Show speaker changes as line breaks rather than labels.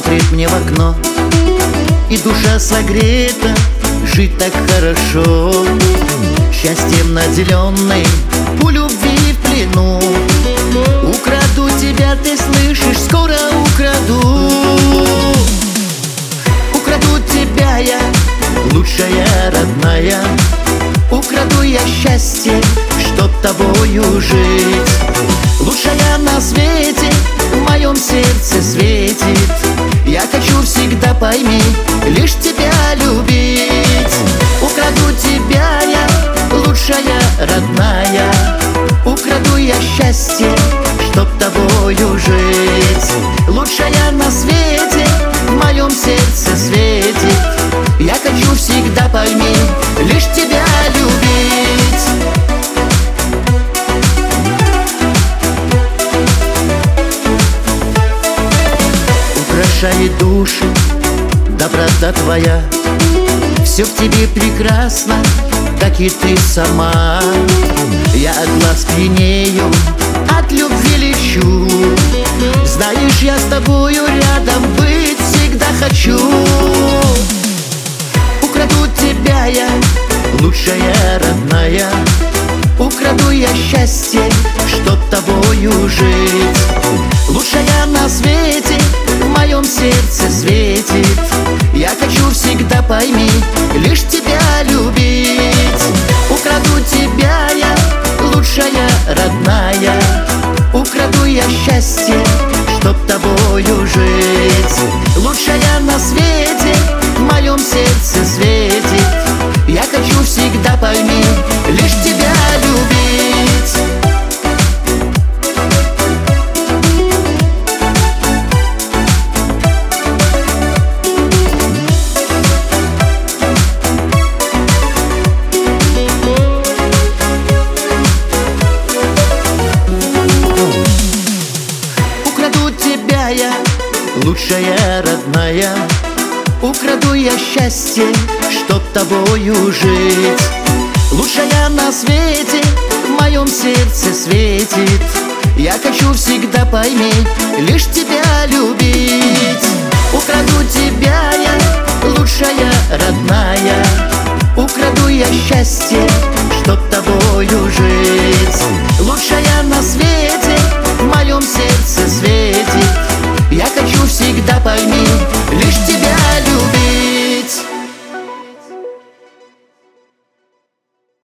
смотрит мне в окно, и душа согрета, жить так хорошо. Счастьем наделенный, у любви в плену. Украду тебя, ты слышишь, скоро украду. Украду тебя я, лучшая родная. Украду я счастье, чтоб тобою жить. Лучшая на свете, в моем сердце светит. Я хочу всегда, пойми, лишь тебя любить. Украду тебя я, лучшая родная. Украду я счастье, чтоб тобою жить. Лучшая на свете, в моем сердце светит. Я хочу всегда, пойми, лишь тебя любить. Украшает души доброта твоя. Все в тебе прекрасно, как и ты сама. Я от глаз пьянею, от любви лечу. Знаешь, я с тобою рядом быть всегда хочу. Украду тебя я, лучшая родная. Украду я счастье, чтоб тобою жить. Лучшая на свете, в моем сердце светит. Я хочу всегда, пойми, лишь тебя любить. Украду тебя я, лучшая родная. Украду я счастье, чтоб тобою жить. Лучшая на свете, в моем сердце светит. Я хочу всегда, пойми, лишь тебя любить. Украду тебя я, лучшая родная. Украду я счастье, чтоб тобою жить. Лучшая на свете, в моем сердце светит. Я хочу всегда, пойми, лишь тебя любить. Украду тебя я, лучшая родная. Украду я счастье, чтоб тобою жить. Лучшая на свете, в моем сердце светит. Я хочу всегда, пойми,